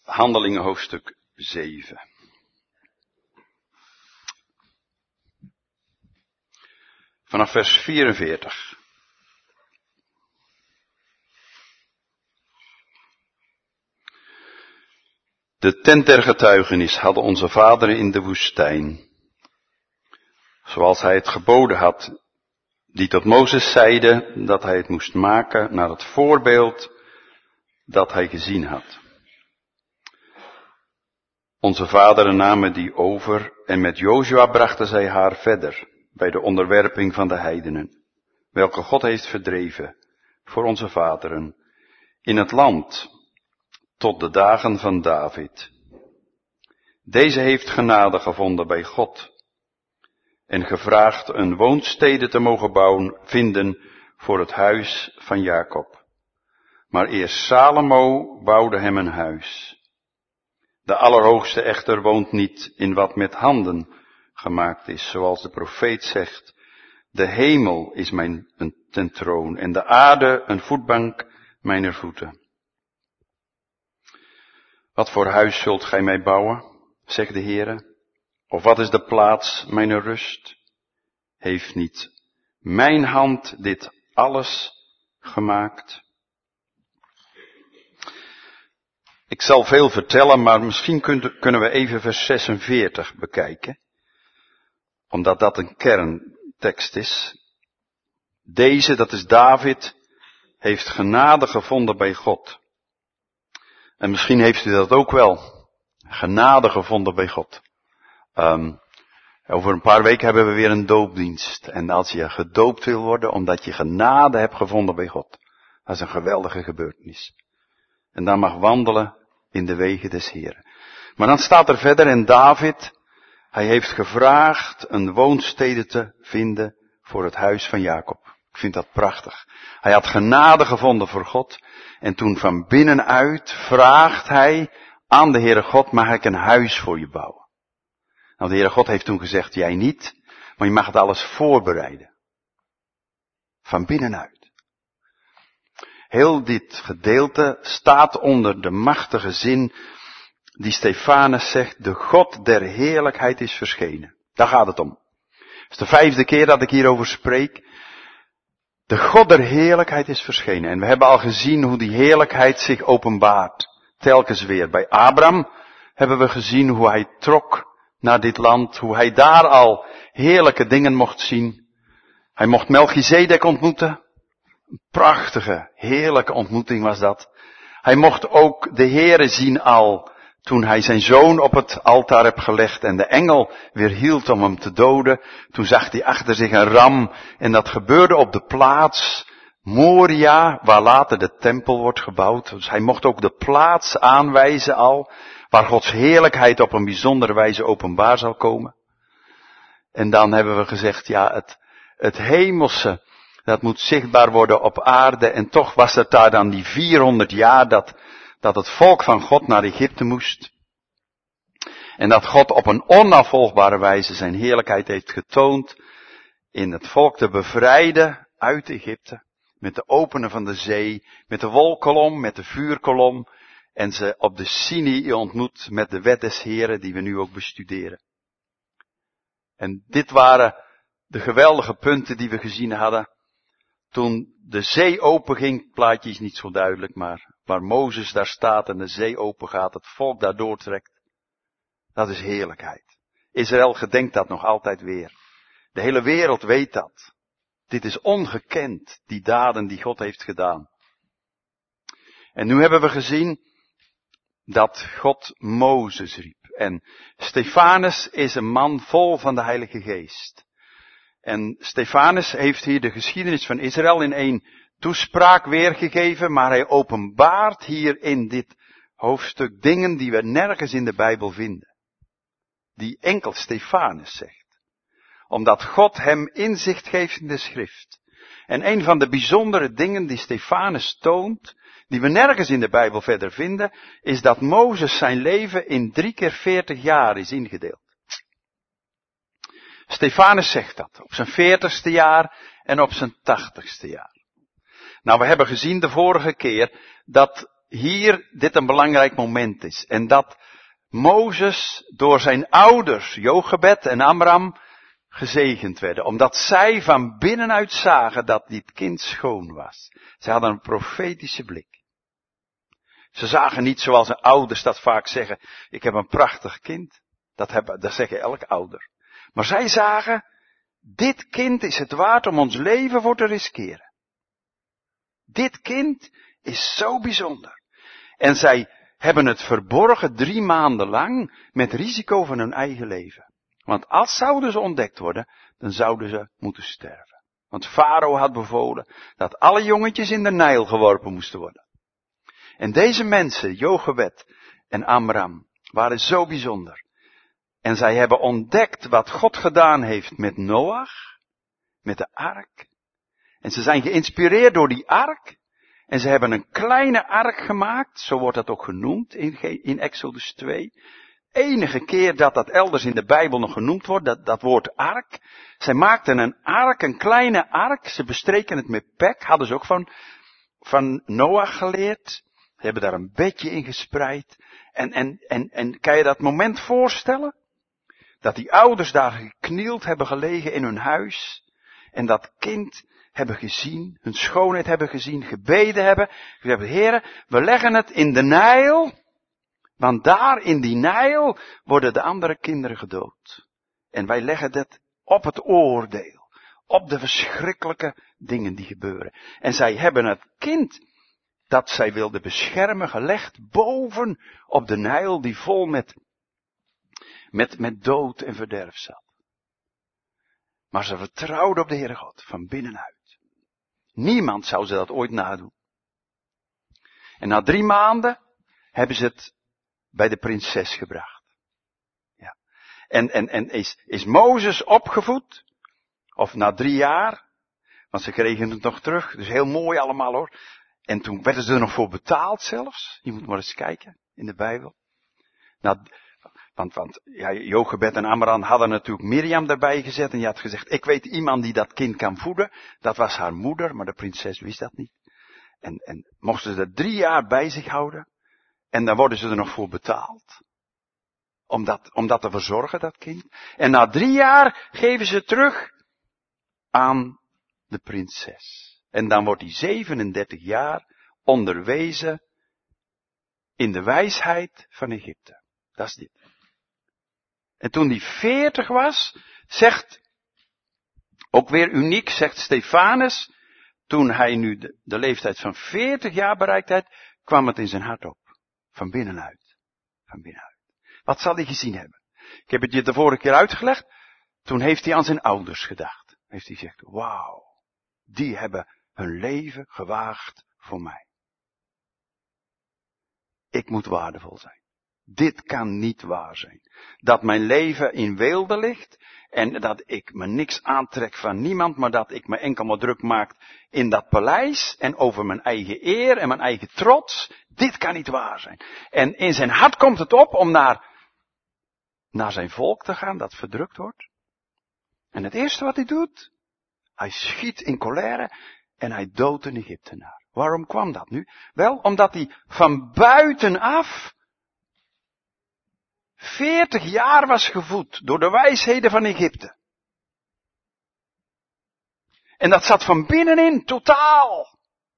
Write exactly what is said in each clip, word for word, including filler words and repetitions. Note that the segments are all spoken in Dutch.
Handelingen hoofdstuk zeven. Vanaf vers vierenveertig. De tent der getuigenis hadden onze vaderen in de woestijn, zoals hij het geboden had, die tot Mozes zeide dat hij het moest maken naar het voorbeeld dat hij gezien had. Onze vaderen namen die over en met Jozua brachten zij haar verder bij de onderwerping van de heidenen, welke God heeft verdreven voor onze vaderen in het land tot de dagen van David. Deze heeft genade gevonden bij God en gevraagd een woonstede te mogen bouwen, vinden voor het huis van Jacob. Maar eerst Salomo bouwde hem een huis. De Allerhoogste echter woont niet in wat met handen gemaakt is, zoals de profeet zegt: de hemel is mijn een ten troon en de aarde een voetbank mijner voeten. Wat voor huis zult gij mij bouwen, zegt de Heere? Of wat is de plaats mijner rust? Heeft niet mijn hand dit alles gemaakt? Ik zal veel vertellen, maar misschien kunnen we even vers zesenveertig bekijken. Omdat dat een kerntekst is. Deze, dat is David, heeft genade gevonden bij God. En misschien heeft u dat ook wel. Genade gevonden bij God. Um, over een paar weken hebben we weer een doopdienst. En als je gedoopt wil worden omdat je genade hebt gevonden bij God. Dat is een geweldige gebeurtenis. En dan mag wandelen in de wegen des Heren. Maar dan staat er verder in David, hij heeft gevraagd een woonstede te vinden voor het huis van Jacob. Ik vind dat prachtig. Hij had genade gevonden voor God. En toen van binnenuit vraagt hij aan de Heere God, mag ik een huis voor je bouwen? Nou, de Heere God heeft toen gezegd, jij niet, maar je mag het alles voorbereiden. Van binnenuit. Heel dit gedeelte staat onder de machtige zin die Stefanus zegt, de God der heerlijkheid is verschenen. Daar gaat het om. Het is de vijfde keer dat ik hierover spreek. De God der heerlijkheid is verschenen. En we hebben al gezien hoe die heerlijkheid zich openbaart. Telkens weer. Bij Abraham hebben we gezien hoe hij trok naar dit land. Hoe hij daar al heerlijke dingen mocht zien. Hij mocht Melchizedek ontmoeten. Een prachtige, heerlijke ontmoeting was dat. Hij mocht ook de Heere zien al toen hij zijn zoon op het altaar heeft gelegd en de engel weer hield om hem te doden. Toen zag hij achter zich een ram en dat gebeurde op de plaats Moria, waar later de tempel wordt gebouwd. Dus hij mocht ook de plaats aanwijzen al, waar Gods heerlijkheid op een bijzondere wijze openbaar zal komen. En dan hebben we gezegd, ja, het, het hemelse, dat moet zichtbaar worden op aarde. En toch was het daar dan die vierhonderd jaar dat, dat het volk van God naar Egypte moest. En dat God op een onafvolgbare wijze zijn heerlijkheid heeft getoond in het volk te bevrijden uit Egypte. Met de openen van de zee, met de wolkolom, met de vuurkolom. En ze op de Sinai ontmoet met de wet des Heren die we nu ook bestuderen. En dit waren de geweldige punten die we gezien hadden. Toen de zee open ging, het plaatje is niet zo duidelijk, maar waar Mozes daar staat en de zee open gaat, het volk daar doortrekt. Dat is heerlijkheid. Israël gedenkt dat nog altijd weer. De hele wereld weet dat. Dit is ongekend, die daden die God heeft gedaan. En nu hebben we gezien dat God Mozes riep. En Stefanus is een man vol van de Heilige Geest. En Stefanus heeft hier de geschiedenis van Israël in één toespraak weergegeven, maar hij openbaart hier in dit hoofdstuk dingen die we nergens in de Bijbel vinden. Die enkel Stefanus zegt. Omdat God hem inzicht geeft in de schrift. En een van de bijzondere dingen die Stefanus toont, die we nergens in de Bijbel verder vinden, is dat Mozes zijn leven in drie keer veertig jaar is ingedeeld. Stefanus zegt dat, op zijn veertigste jaar en op zijn tachtigste jaar. Nou, we hebben gezien de vorige keer dat hier dit een belangrijk moment is. En dat Mozes door zijn ouders, Jochebed en Amram, gezegend werden. Omdat zij van binnenuit zagen dat dit kind schoon was. Ze hadden een profetische blik. Ze zagen niet zoals een ouders dat vaak zeggen, ik heb een prachtig kind. Dat, hebben, dat zeggen elke ouder. Maar zij zagen, dit kind is het waard om ons leven voor te riskeren. Dit kind is zo bijzonder. En zij hebben het verborgen drie maanden lang met risico van hun eigen leven. Want als zouden ze ontdekt worden, dan zouden ze moeten sterven. Want Farao had bevolen dat alle jongetjes in de Nijl geworpen moesten worden. En deze mensen, Jochebed en Amram, waren zo bijzonder. En zij hebben ontdekt wat God gedaan heeft met Noach, met de ark. En ze zijn geïnspireerd door die ark. En ze hebben een kleine ark gemaakt, zo wordt dat ook genoemd in, in Exodus twee. Enige keer dat dat elders in de Bijbel nog genoemd wordt, dat, dat woord ark. Zij maakten een ark, een kleine ark. Ze bestreken het met pek, hadden ze ook van, van Noach geleerd. Ze hebben daar een bedje in gespreid. En, en, en, en kan je dat moment voorstellen? Dat die ouders daar geknield hebben gelegen in hun huis. En dat kind hebben gezien, hun schoonheid hebben gezien, gebeden hebben. Ze hebben, heren, we leggen het in de Nijl. Want daar in die Nijl worden de andere kinderen gedood. En wij leggen het op het oordeel. Op de verschrikkelijke dingen die gebeuren. En zij hebben het kind dat zij wilden beschermen gelegd boven op de Nijl die vol met, met, met dood en verderf zat. Maar ze vertrouwden op de Heere God van binnenuit. Niemand zou ze dat ooit nadoen. En na drie maanden hebben ze het bij de prinses gebracht. Ja. En, en, en is, is Mozes opgevoed? Of na drie jaar? Want ze kregen het nog terug. Dus heel mooi allemaal hoor. En toen werden ze er nog voor betaald zelfs. Je moet maar eens kijken in de Bijbel. Nou, want, want ja, Jochebed en Amram hadden natuurlijk Mirjam erbij gezet. En die had gezegd, ik weet iemand die dat kind kan voeden. Dat was haar moeder, maar de prinses wist dat niet. En, en mochten ze er drie jaar bij zich houden. En dan worden ze er nog voor betaald. Om dat, om dat te verzorgen, dat kind. En na drie jaar geven ze terug aan de prinses. En dan wordt hij zevenendertig jaar onderwezen in de wijsheid van Egypte. Dat is dit. En toen hij veertig was, zegt, ook weer uniek, zegt Stefanus, toen hij nu de, de leeftijd van veertig jaar bereikt had, kwam het in zijn hart op. Van binnenuit. Van binnenuit. Wat zal hij gezien hebben? Ik heb het je de vorige keer uitgelegd. Toen heeft hij aan zijn ouders gedacht. Heeft hij gezegd, wauw, die hebben hun leven gewaagd voor mij. Ik moet waardevol zijn. Dit kan niet waar zijn. Dat mijn leven in weelde ligt en dat ik me niks aantrek van niemand, maar dat ik me enkel maar druk maak in dat paleis en over mijn eigen eer en mijn eigen trots. Dit kan niet waar zijn. En in zijn hart komt het op om naar, naar zijn volk te gaan dat verdrukt wordt. En het eerste wat hij doet, hij schiet in colère en hij doodt een Egyptenaar. Waarom kwam dat nu? Wel, omdat hij van buitenaf veertig jaar was gevoed door de wijsheden van Egypte. En dat zat van binnenin totaal.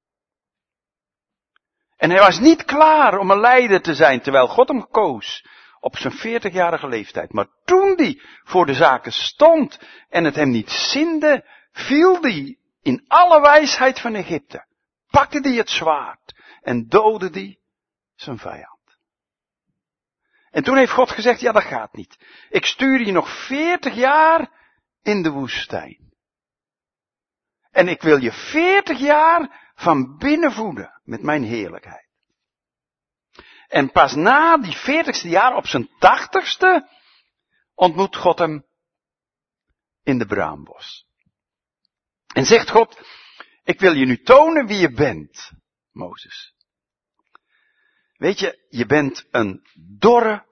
En hij was niet klaar om een leider te zijn, terwijl God hem koos op zijn veertigjarige leeftijd. Maar toen hij voor de zaken stond en het hem niet zinde, viel hij in alle wijsheid van Egypte. Pakte hij het zwaard en doodde hij zijn vijand. En toen heeft God gezegd, ja dat gaat niet. Ik stuur je nog veertig jaar in de woestijn. En ik wil je veertig jaar van binnen voeden met mijn heerlijkheid. En pas na die veertigste jaar, op zijn tachtigste, ontmoet God hem in de braambos. En zegt God, ik wil je nu tonen wie je bent, Mozes. Weet je, je bent een dorre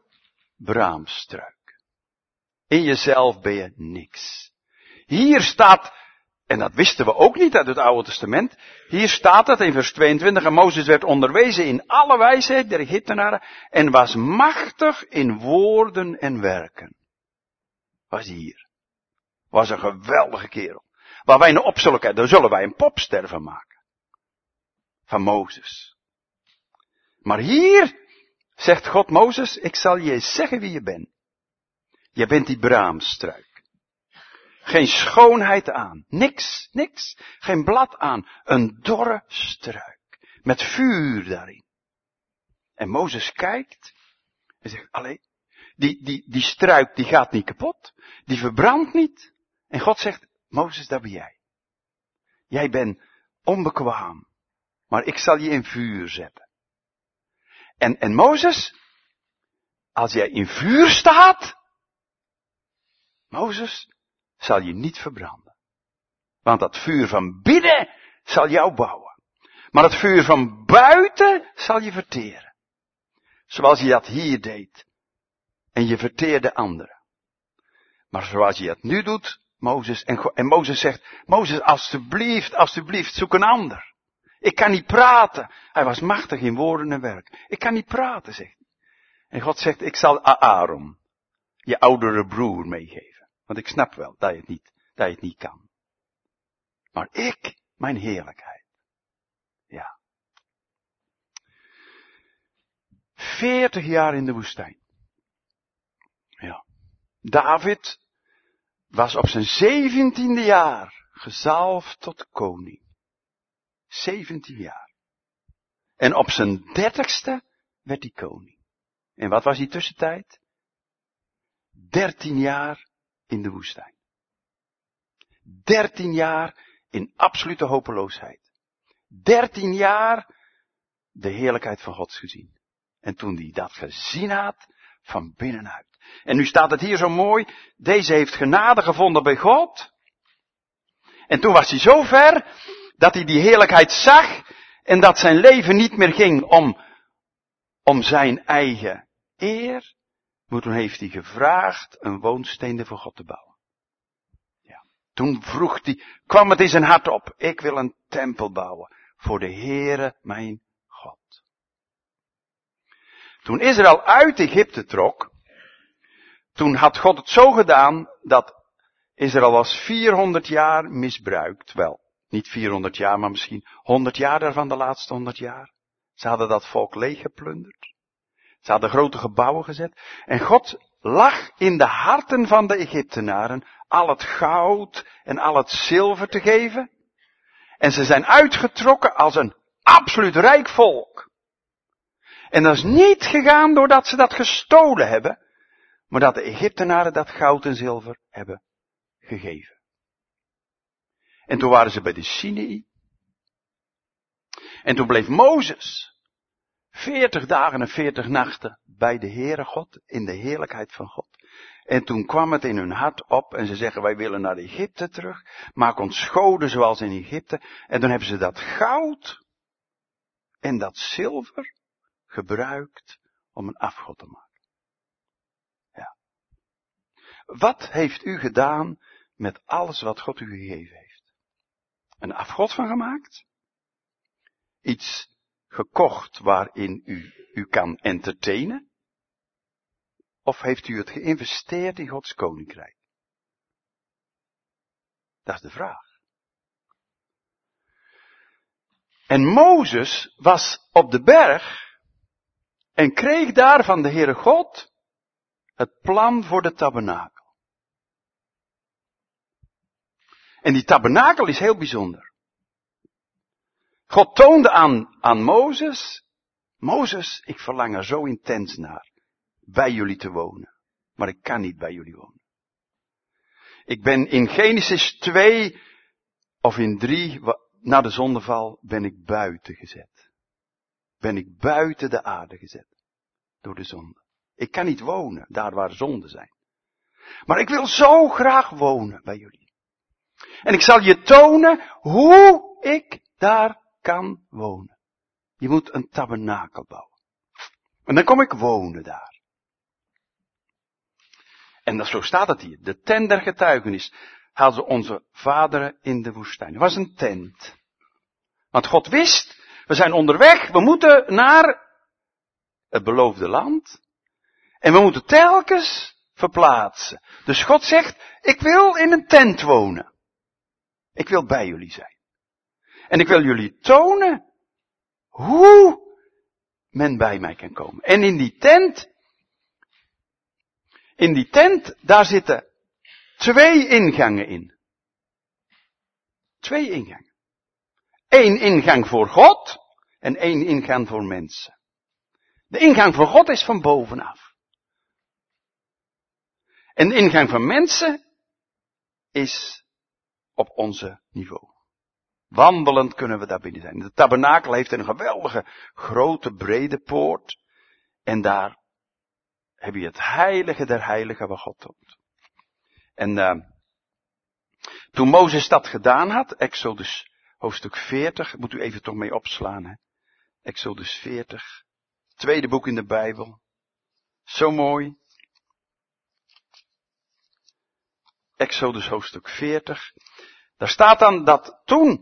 braamstruik. In jezelf ben je niks. Hier staat En dat wisten we ook niet uit het Oude Testament. Hier staat het in vers tweeëntwintig. En Mozes werd onderwezen in alle wijsheid der Egyptenaren. En was machtig in woorden en werken. Was hij hier. Was een geweldige kerel. Waar wij nou op zullen kijken, daar zullen wij een popster van maken. Van Mozes. Maar hier zegt God Mozes, ik zal je zeggen wie je bent. Je bent die braamstruik. Geen schoonheid aan. Niks, niks. Geen blad aan. Een dorre struik. Met vuur daarin. En Mozes kijkt en zegt, allee, die, die, die struik die gaat niet kapot. Die verbrandt niet. En God zegt, Mozes, dat ben jij. Jij bent onbekwaam. Maar ik zal je in vuur zetten. En, en Mozes, als jij in vuur staat, Mozes, zal je niet verbranden. Want dat vuur van binnen zal jou bouwen. Maar het vuur van buiten zal je verteren. Zoals je dat hier deed. En je verteerde anderen. Maar zoals je dat nu doet, Mozes, en, en Mozes zegt, Mozes, alstublieft, alstublieft, zoek een ander. Ik kan niet praten. Hij was machtig in woorden en werk. Ik kan niet praten, zegt hij. En God zegt, ik zal Aaron, je oudere broer, meegeven. Want ik snap wel dat je het niet, dat je het niet kan. Maar ik, mijn heerlijkheid. Ja. Veertig jaar in de woestijn. Ja. David was op zijn zeventiende jaar gezalfd tot koning. Zeventien jaar. En op zijn dertigste werd hij koning. En wat was die tussentijd? Dertien jaar in de woestijn. Dertien jaar in absolute hopeloosheid. Dertien jaar de heerlijkheid van God gezien. En toen hij dat gezien had, van binnenuit. En nu staat het hier zo mooi, deze heeft genade gevonden bij God. En toen was hij zo ver, dat hij die heerlijkheid zag, en dat zijn leven niet meer ging om, om zijn eigen eer. Maar toen heeft hij gevraagd een woonsteen voor God te bouwen. Ja. Toen vroeg hij, kwam het in zijn hart op, ik wil een tempel bouwen voor de Heere mijn God. Toen Israël uit Egypte trok, toen had God het zo gedaan dat Israël was vierhonderd jaar misbruikt. Wel, niet vierhonderd jaar, maar misschien honderd jaar daarvan, de laatste honderd jaar. Ze hadden dat volk leeggeplunderd. Ze hadden grote gebouwen gezet. En God lag in de harten van de Egyptenaren al het goud en al het zilver te geven. En ze zijn uitgetrokken als een absoluut rijk volk. En dat is niet gegaan doordat ze dat gestolen hebben, maar dat de Egyptenaren dat goud en zilver hebben gegeven. En toen waren ze bij de Sinaï. En toen bleef Mozes veertig dagen en veertig nachten bij de Heere God, in de heerlijkheid van God. En toen kwam het in hun hart op en ze zeggen, wij willen naar Egypte terug, maak ons goden zoals in Egypte. En dan hebben ze dat goud en dat zilver gebruikt om een afgod te maken. Ja. Wat heeft u gedaan met alles wat God u gegeven heeft? Een afgod van gemaakt? Iets gekocht waarin u u kan entertainen? Of heeft u het geïnvesteerd in Gods koninkrijk? Dat is de vraag. En Mozes was op de berg en kreeg daar van de Heere God het plan voor de tabernakel. En die tabernakel is heel bijzonder. God toonde aan, aan Mozes, Mozes, ik verlang er zo intens naar, bij jullie te wonen. Maar ik kan niet bij jullie wonen. Ik ben in Genesis twee of in drie, na de zondeval, ben ik buiten gezet. Ben ik buiten de aarde gezet. Door de zonde. Ik kan niet wonen, daar waar zonden zijn. Maar ik wil zo graag wonen bij jullie. En ik zal je tonen hoe ik daar kan wonen. Je moet een tabernakel bouwen. En dan kom ik wonen daar. En dat, zo staat het hier. De tent der getuigenis. hadden ze onze vaderen in de woestijn. Het was een tent. Want God wist, we zijn onderweg, we moeten naar het beloofde land. En we moeten telkens verplaatsen. Dus God zegt, ik wil in een tent wonen. Ik wil bij jullie zijn. En ik wil jullie tonen hoe men bij mij kan komen. En in die tent, in die tent, daar zitten twee ingangen in. Twee ingangen. Eén ingang voor God en één ingang voor mensen. De ingang voor God is van bovenaf. En de ingang van mensen is op onze niveau. Wandelend kunnen we daar binnen zijn. De tabernakel heeft een geweldige, grote, brede poort. En daar heb je het heilige der heiligen waar God toont. En uh, toen Mozes dat gedaan had, Exodus hoofdstuk veertig, moet u even toch mee opslaan, hè? Exodus veertig, tweede boek in de Bijbel. Zo mooi. Exodus hoofdstuk veertig. Daar staat dan dat toen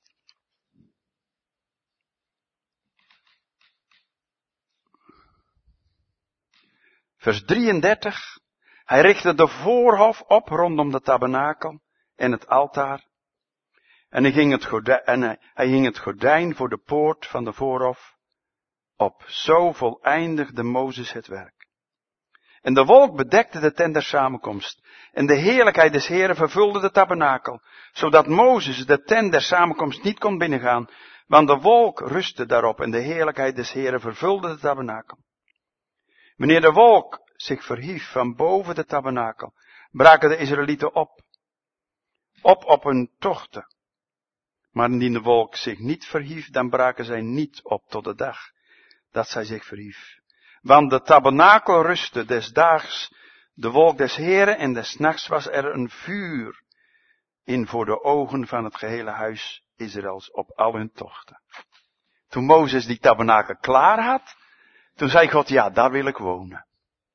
vers drieëndertig. Hij richtte de voorhof op rondom de tabernakel en het altaar. En hij ging het gordijn, en hij, hij hing het gordijn voor de poort van de voorhof op. Zo voleindigde Mozes het werk. En de wolk bedekte de tent der samenkomst. En de heerlijkheid des Heren vervulde de tabernakel, zodat Mozes de tent der samenkomst niet kon binnengaan, want de wolk rustte daarop en de heerlijkheid des Heren vervulde de tabernakel. Wanneer de wolk zich verhief van boven de tabernakel, braken de Israëlieten op, op op hun tochten. Maar indien de wolk zich niet verhief, dan braken zij niet op tot de dag dat zij zich verhief. Want de tabernakel rustte des daags de wolk des Heren en des nachts was er een vuur in voor de ogen van het gehele huis Israëls op al hun tochten. Toen Mozes die tabernakel klaar had, toen zei God, ja, daar wil ik wonen.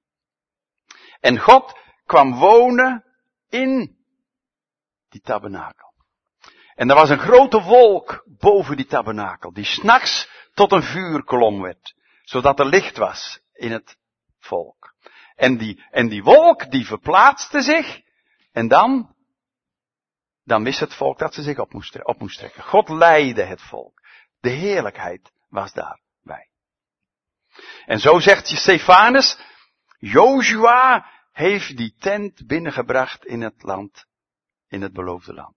En God kwam wonen in die tabernakel. En er was een grote wolk boven die tabernakel, die 's nachts tot een vuurkolom werd, zodat er licht was in het volk. En die, en die wolk die verplaatste zich, en dan, dan wist het volk dat ze zich op moest, op moest trekken. God leidde het volk. De heerlijkheid was daarbij. En zo zegt Stefanus, Jozua heeft die tent binnengebracht in het land, in het beloofde land.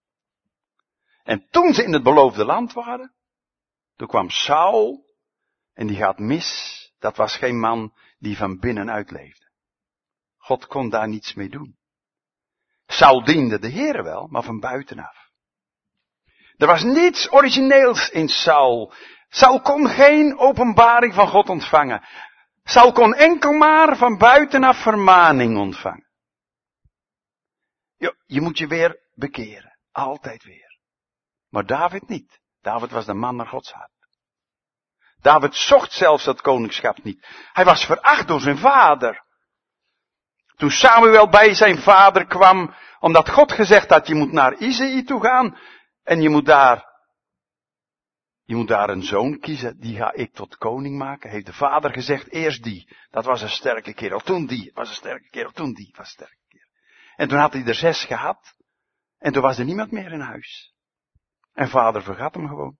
En toen ze in het beloofde land waren, toen kwam Saul, en die gaat mis. Dat was geen man die van binnenuit leefde. God kon daar niets mee doen. Saul diende de Heere wel, maar van buitenaf. Er was niets origineels in Saul. Saul kon geen openbaring van God ontvangen. Saul kon enkel maar van buitenaf vermaning ontvangen. Je, je moet je weer bekeren. Altijd weer. Maar David niet. David was de man naar Gods hart. David zocht zelfs dat koningschap niet. Hij was veracht door zijn vader. Toen Samuel bij zijn vader kwam, omdat God gezegd had, je moet naar Isaïe toe gaan, en je moet daar, je moet daar een zoon kiezen, die ga ik tot koning maken, heeft de vader gezegd, eerst die. Dat was een sterke kerel, toen die, was een sterke kerel, toen die, was een sterke kerel. En toen had hij er zes gehad, en toen was er niemand meer in huis. En vader vergat hem gewoon.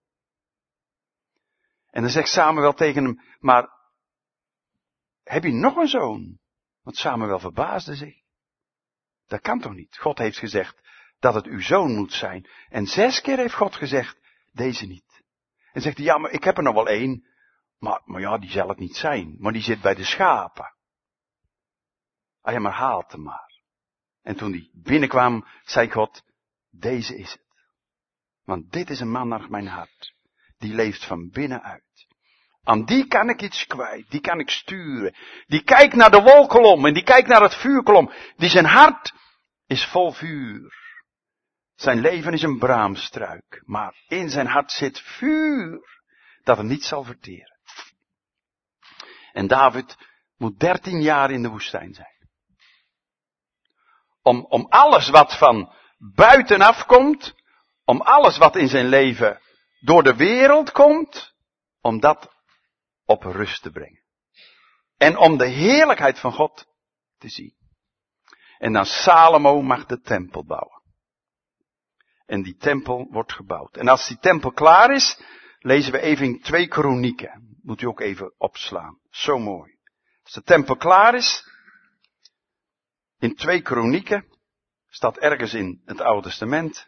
En dan zegt Samuel tegen hem, maar heb je nog een zoon? Want Samuel verbaasde zich. Dat kan toch niet? God heeft gezegd dat het uw zoon moet zijn. En zes keer heeft God gezegd, deze niet. En zegt hij, ja, maar ik heb er nog wel één. Maar, maar ja, die zal het niet zijn. Maar die zit bij de schapen. Ah ja, maar haalt hem maar. En toen die binnenkwam, zei God, deze is het. Want dit is een man naar mijn hart. Die leeft van binnenuit. Aan die kan ik iets kwijt. Die kan ik sturen. Die kijkt naar de wolkolom en die kijkt naar het vuurkolom. Die zijn hart is vol vuur. Zijn leven is een braamstruik. Maar in zijn hart zit vuur. Dat hem niet zal verteren. En David moet dertien jaar in de woestijn zijn. Om, om alles wat van, buitenaf komt, om alles wat in zijn leven door de wereld komt, om dat op rust te brengen. En om de heerlijkheid van God te zien. En dan Salomo mag de tempel bouwen. En die tempel wordt gebouwd. En als die tempel klaar is, lezen we even in twee Kronieken. Moet u ook even opslaan. Zo mooi. Als de tempel klaar is, in twee Kronieken, staat ergens in het Oude Testament.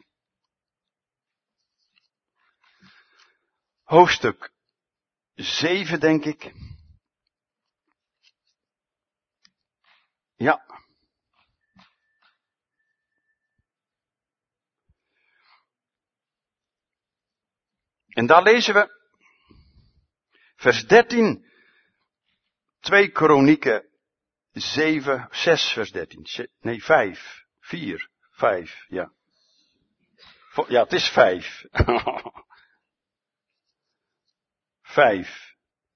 Hoofdstuk zeven, denk ik. Ja. En daar lezen we vers dertien, twee Kronieken zeven, zes vers dertien. Nee, vijf, vier, vijf, ja. Ja, het is vijf. Vijf.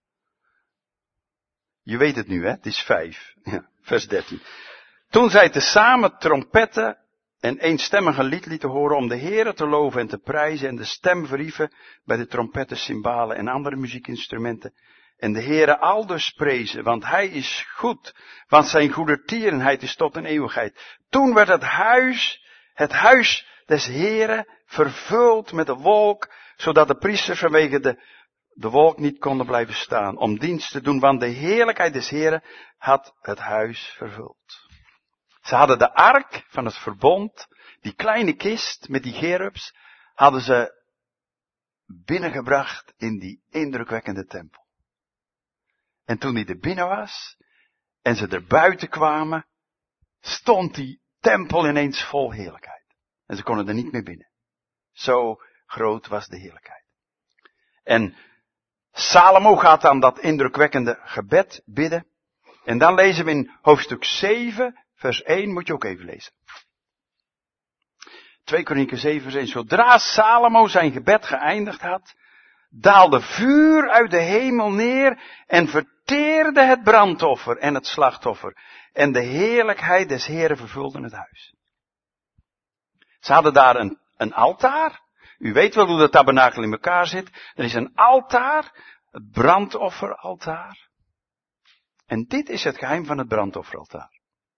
Je weet het nu, hè? Het is vijf. Ja, vers dertien. Toen zij tezamen trompetten en eenstemmige lied lieten horen om de Heere te loven en te prijzen en de stem verhieven bij de trompetten, cymbalen en andere muziekinstrumenten. En de Heere aldus prezen, want hij is goed, want zijn goedertierenheid is tot een eeuwigheid. Toen werd het huis, het huis des Heere vervuld met de wolk, zodat de priesters vanwege de, de wolk niet konden blijven staan om dienst te doen, want de heerlijkheid des Heere had het huis vervuld. Ze hadden de ark van het verbond, die kleine kist met die gerubs, hadden ze binnengebracht in die indrukwekkende tempel. En toen die er binnen was, en ze er buiten kwamen, stond die tempel ineens vol heerlijkheid. En ze konden er niet meer binnen. Zo groot was de heerlijkheid. En Salomo gaat dan dat indrukwekkende gebed bidden. En dan lezen we in hoofdstuk zeven, vers één, moet je ook even lezen. twee Kronieken zeven, vers één. Zodra Salomo zijn gebed geëindigd had, daalde vuur uit de hemel neer en verteerde het brandoffer en het slachtoffer. En de heerlijkheid des Heeren vervulde het huis. Ze hadden daar een, een altaar. U weet wel hoe dat tabernakel in elkaar zit. Er is een altaar, het brandofferaltaar. En dit is het geheim van het brandofferaltaar.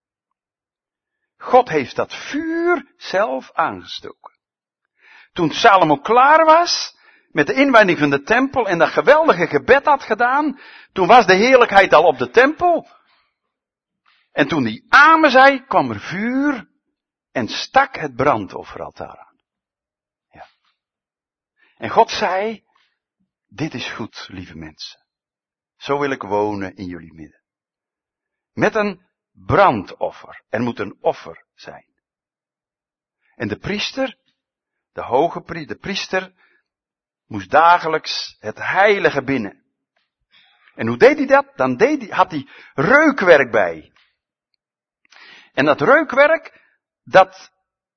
God heeft dat vuur zelf aangestoken. Toen Salomo klaar was met de inwijding van de tempel en dat geweldige gebed had gedaan, toen was de heerlijkheid al op de tempel. En toen hij amen zei, kwam er vuur en stak het brandofferaltaar aan. Ja. En God zei, dit is goed, lieve mensen. Zo wil ik wonen in jullie midden. Met een brandoffer. Er moet een offer zijn. En de priester, de hoge priester, de priester, moest dagelijks het heilige binnen. En hoe deed hij dat? Dan deed hij, had hij reukwerk bij. En dat reukwerk, dat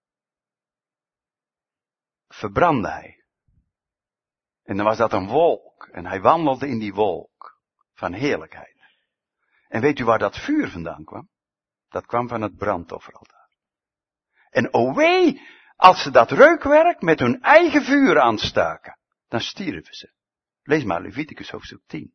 verbrandde hij. En dan was dat een wolk. En hij wandelde in die wolk van heerlijkheid. En weet u waar dat vuur vandaan kwam? Dat kwam van het brandofferaltaar. En o wee, als ze dat reukwerk met hun eigen vuur aanstaken, dan stierven ze. Lees maar Leviticus hoofdstuk tien.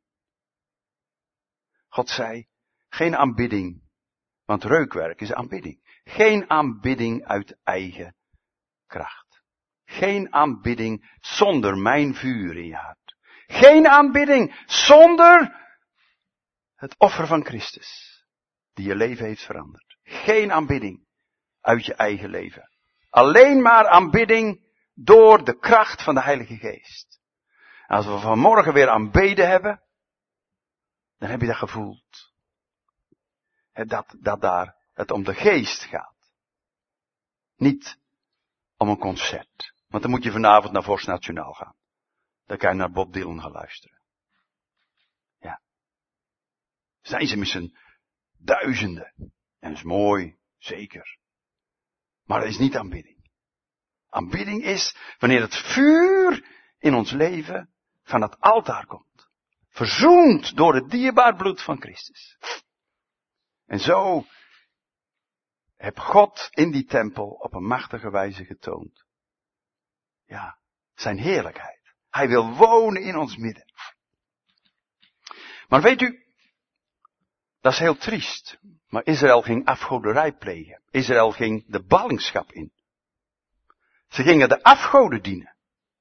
God zei, geen aanbidding, want reukwerk is aanbidding. Geen aanbidding uit eigen kracht. Geen aanbidding zonder mijn vuur in je hart. Geen aanbidding zonder het offer van Christus, die je leven heeft veranderd. Geen aanbidding uit je eigen leven. Alleen maar aanbidding door de kracht van de Heilige Geest. Als we vanmorgen weer aanbeden hebben, dan heb je dat gevoeld. Dat, dat daar het om de geest gaat. Niet om een concert. Want dan moet je vanavond naar Vorst Nationaal gaan. Dan kan je naar Bob Dylan gaan luisteren. Ja. Zijn ze met z'n duizenden. En dat is mooi, zeker. Maar dat is niet aanbidding. Aanbidding is wanneer het vuur in ons leven van het altaar komt. Verzoend door het dierbaar bloed van Christus. En zo heb God in die tempel op een machtige wijze getoond. Ja, zijn heerlijkheid. Hij wil wonen in ons midden. Maar weet u, dat is heel triest. Maar Israël ging afgoderij plegen. Israël ging de ballingschap in. Ze gingen de afgoden dienen.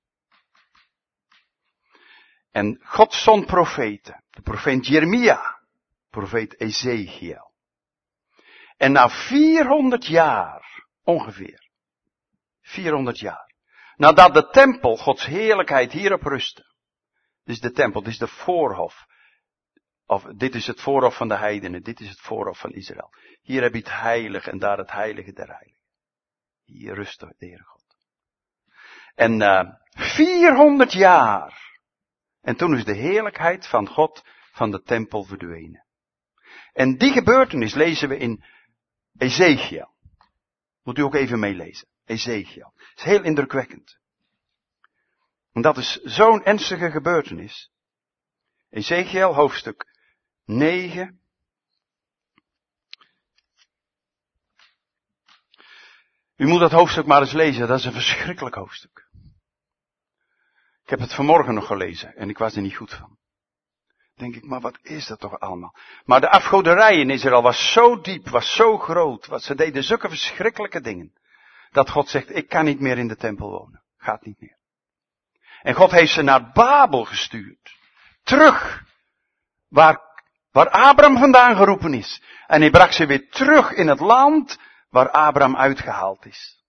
En God zond profeten. De profeet Jeremia. Profeet Ezekiel. En na vierhonderd jaar, ongeveer. vierhonderd jaar. Nadat de tempel, Gods heerlijkheid hierop rustte. Dit is de tempel, dit is de voorhof. Of dit is het voorhof van de heidenen, dit is het voorhof van Israël. Hier heb je het heilige en daar het heilige der heiligen. Hier rust de Heere God. En uh, vierhonderd jaar. En toen is de heerlijkheid van God van de tempel verdwenen. En die gebeurtenis lezen we in Ezekiel. Moet u ook even meelezen. Ezekiel. Het is heel indrukwekkend. En dat is zo'n ernstige gebeurtenis. Ezekiel hoofdstuk negen. U moet dat hoofdstuk maar eens lezen, dat is een verschrikkelijk hoofdstuk. Ik heb het vanmorgen nog gelezen en ik was er niet goed van. Denk ik, maar wat is dat toch allemaal? Maar de afgoderij in Israël was zo diep, was zo groot, wat ze deden zulke verschrikkelijke dingen. Dat God zegt, ik kan niet meer in de tempel wonen. Gaat niet meer. En God heeft ze naar Babel gestuurd. Terug. Waar, waar Abraham vandaan geroepen is. En hij bracht ze weer terug in het land waar Abraham uitgehaald is.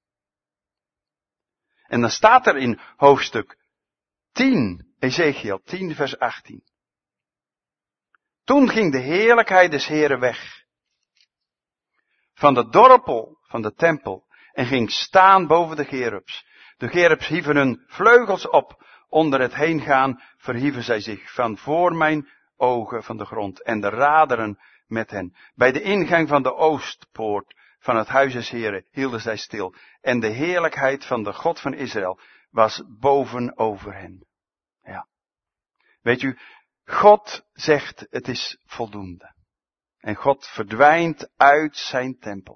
En dan staat er in hoofdstuk tien, Ezekiel tien vers achttien. Toen ging de heerlijkheid des Heren weg. Van de dorpel van de tempel. En ging staan boven de gerubs. De gerubs hieven hun vleugels op. Onder het heengaan verhieven zij zich van voor mijn ogen van de grond. En de raderen met hen. Bij de ingang van de oostpoort van het huis des Heren hielden zij stil. En de heerlijkheid van de God van Israël was boven over hen. Ja. Weet u, God zegt het is voldoende. En God verdwijnt uit zijn tempel.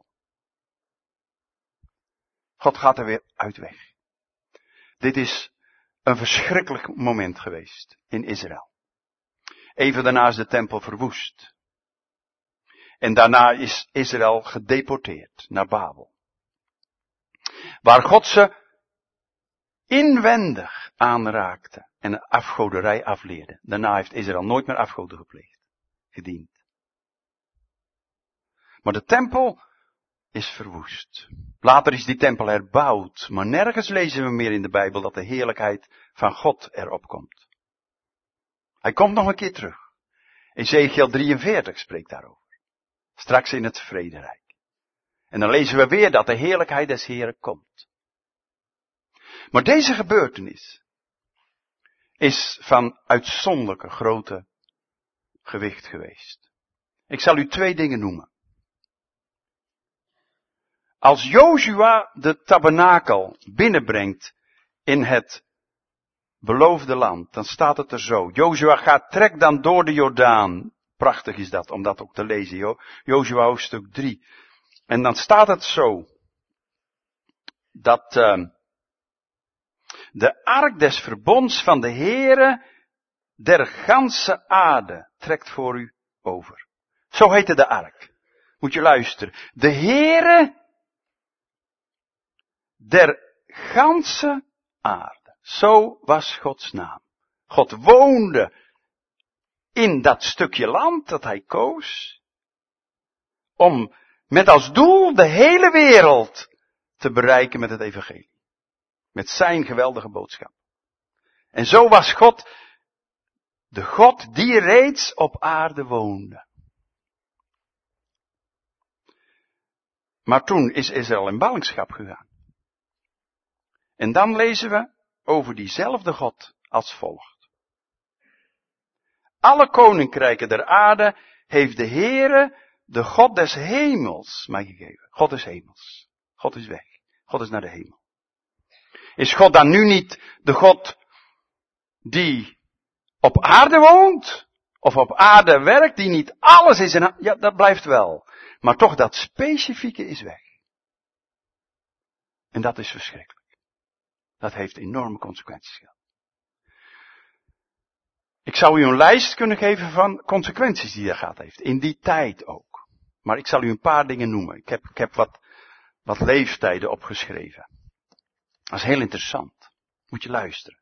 God gaat er weer uit weg. Dit is een verschrikkelijk moment geweest in Israël. Even daarna is de tempel verwoest. En daarna is Israël gedeporteerd naar Babel. Waar God ze inwendig aanraakte en een afgoderij afleerde. Daarna heeft Israël nooit meer afgoden gepleegd, gediend. Maar de tempel is verwoest. Later is die tempel herbouwd, maar nergens lezen we meer in de Bijbel dat de heerlijkheid van God erop komt. Hij komt nog een keer terug. Ezekiel drieënveertig spreekt daarover. Straks in het vrederijk. En dan lezen we weer dat de heerlijkheid des Heren komt. Maar deze gebeurtenis is van uitzonderlijke grote gewicht geweest. Ik zal u twee dingen noemen. Als Jozua de tabernakel binnenbrengt in het beloofde land, dan staat het er zo. Jozua gaat, trek dan door de Jordaan. Prachtig is dat, om dat ook te lezen, joh. Jozua hoofdstuk drie. En dan staat het zo. Dat uh, de ark des verbonds van de Heere der ganse aarde trekt voor u over. Zo heette de ark. Moet je luisteren. De Heere der ganse aarde. Zo was Gods naam. God woonde in dat stukje land dat hij koos. Om met als doel de hele wereld te bereiken met het evangelie. Met zijn geweldige boodschap. En zo was God de God die reeds op aarde woonde. Maar toen is Israël in ballingschap gegaan. En dan lezen we over diezelfde God als volgt. Alle koninkrijken der aarde heeft de Heere, de God des hemels, mij gegeven. God des hemels. God is weg. God is naar de hemel. Is God dan nu niet de God die op aarde woont? Of op aarde werkt, die niet alles is in... Ja, dat blijft wel. Maar toch dat specifieke is weg. En dat is verschrikkelijk. Dat heeft enorme consequenties gehad. Ik zou u een lijst kunnen geven van consequenties die dat gehad heeft. In die tijd ook. Maar ik zal u een paar dingen noemen. Ik heb, ik heb wat, wat leeftijden opgeschreven. Dat is heel interessant. Moet je luisteren.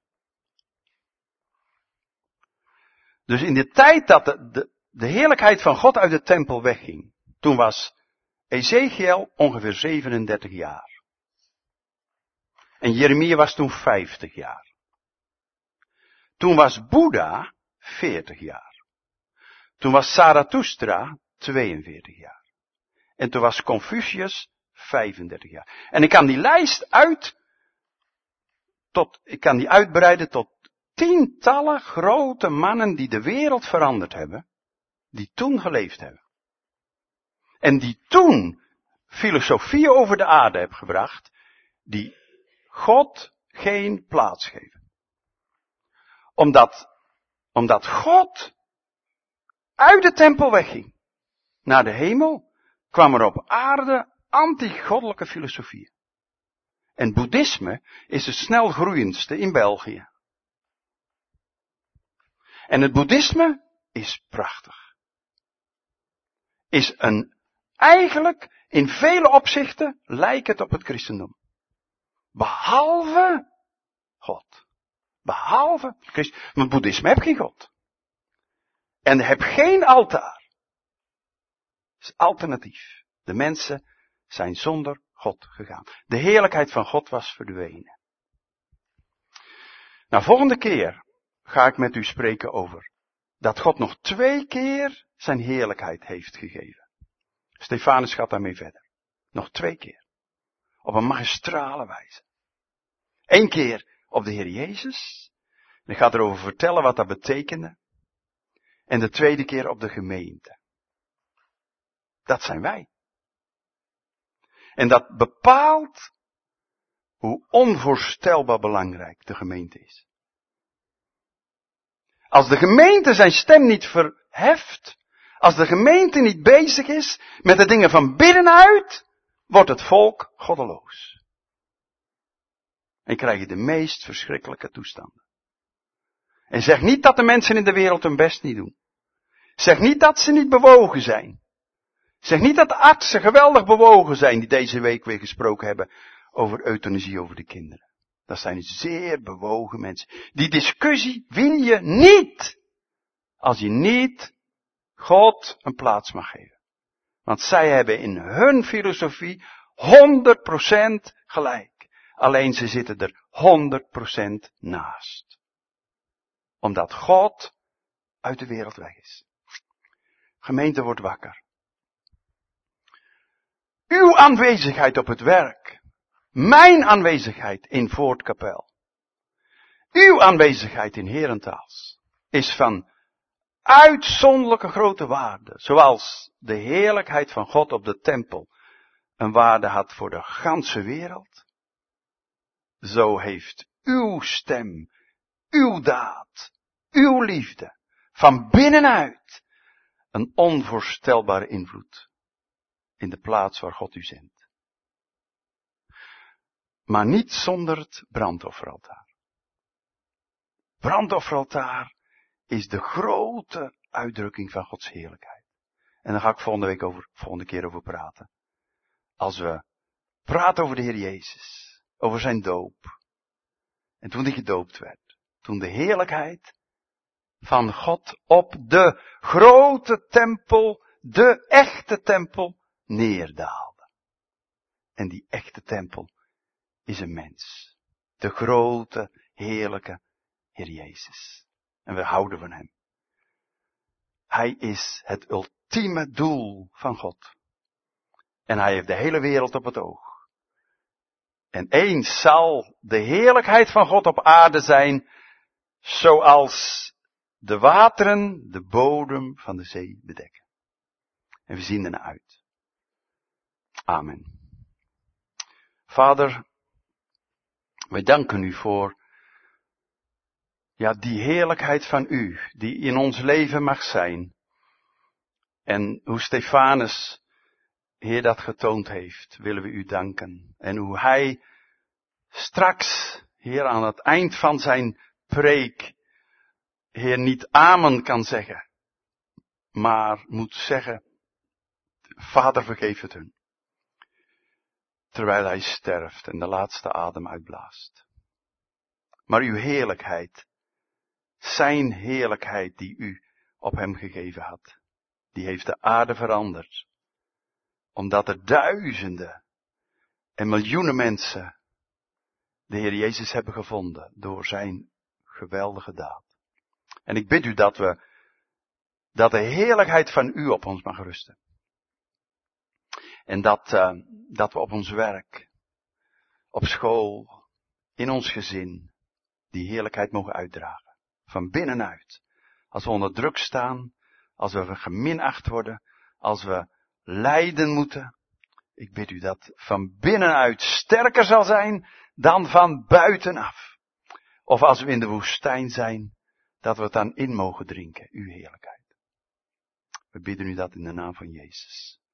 Dus in de tijd dat de, de, de heerlijkheid van God uit de tempel wegging. Toen was Ezekiel ongeveer zevenendertig jaar. En Jeremia was toen vijftig jaar. Toen was Boeddha veertig jaar. Toen was Zarathustra tweeënveertig jaar. En toen was Confucius vijfendertig jaar. En ik kan die lijst uit, tot, ik kan die uitbreiden tot tientallen grote mannen die de wereld veranderd hebben. Die toen geleefd hebben. En die toen filosofieën over de aarde hebben gebracht. Die God geen plaats geven. Omdat, omdat God uit de tempel wegging. Naar de hemel kwam er op aarde anti-goddelijke filosofieën. En boeddhisme is het snel groeiendste in België. En het boeddhisme is prachtig. Is een, eigenlijk in vele opzichten lijkt het op het christendom. Behalve God. Behalve Christus. Want boeddhisme heeft geen God. En heb geen altaar. Het is alternatief. De mensen zijn zonder God gegaan. De heerlijkheid van God was verdwenen. Nou, volgende keer ga ik met u spreken over dat God nog twee keer zijn heerlijkheid heeft gegeven. Stefanus gaat daarmee verder. Nog twee keer. Op een magistrale wijze. Eén keer op de Heer Jezus. En ik ga erover vertellen wat dat betekende. En de tweede keer op de gemeente. Dat zijn wij. En dat bepaalt hoe onvoorstelbaar belangrijk de gemeente is. Als de gemeente zijn stem niet verheft, als de gemeente niet bezig is met de dingen van binnenuit, wordt het volk goddeloos. En krijg je de meest verschrikkelijke toestanden. En zeg niet dat de mensen in de wereld hun best niet doen. Zeg niet dat ze niet bewogen zijn. Zeg niet dat de artsen geweldig bewogen zijn die deze week weer gesproken hebben over euthanasie over de kinderen. Dat zijn zeer bewogen mensen. Die discussie win je niet als je niet God een plaats mag geven. Want zij hebben in hun filosofie honderd procent gelijk. Alleen ze zitten er honderd procent naast. Omdat God uit de wereld weg is. Gemeente wordt wakker. Uw aanwezigheid op het werk. Mijn aanwezigheid in Voortkapel. Uw aanwezigheid in Herentals. Is van uitzonderlijke grote waarde. Zoals de heerlijkheid van God op de tempel een waarde had voor de ganse wereld. Zo heeft uw stem, uw daad, uw liefde van binnenuit een onvoorstelbare invloed in de plaats waar God u zendt. Maar niet zonder het brandofferaltaar. Brandofferaltaar is de grote uitdrukking van Gods heerlijkheid. En daar ga ik volgende week over, volgende keer over praten. Als we praten over de Heer Jezus, over zijn doop. En toen hij gedoopt werd, toen de heerlijkheid van God op de grote tempel, de echte tempel, neerdaalde. En die echte tempel is een mens. De grote, heerlijke Heer Jezus. En we houden van hem. Hij is het ultieme doel van God. En hij heeft de hele wereld op het oog. En eens zal de heerlijkheid van God op aarde zijn, zoals de wateren de bodem van de zee bedekken. En we zien ernaar uit. Amen. Vader, wij danken u voor, ja, die heerlijkheid van u, die in ons leven mag zijn. En hoe Stefanus, Heer, dat getoond heeft, willen we u danken. En hoe hij straks, Heer, aan het eind van zijn preek, Heer, niet amen kan zeggen, maar moet zeggen, Vader, vergeef het hun. Terwijl hij sterft en de laatste adem uitblaast. Maar uw heerlijkheid, zijn heerlijkheid die u op hem gegeven had, die heeft de aarde veranderd. Omdat er duizenden en miljoenen mensen de Heer Jezus hebben gevonden door zijn geweldige daad. En ik bid u dat we, dat de heerlijkheid van u op ons mag rusten. En dat, uh, dat we op ons werk, op school, in ons gezin, die heerlijkheid mogen uitdragen. Van binnenuit. Als we onder druk staan, als we geminacht worden, als we lijden moeten. Ik bid u dat van binnenuit sterker zal zijn dan van buitenaf. Of als we in de woestijn zijn, dat we het dan in mogen drinken, uw heerlijkheid. We bidden u dat in de naam van Jezus.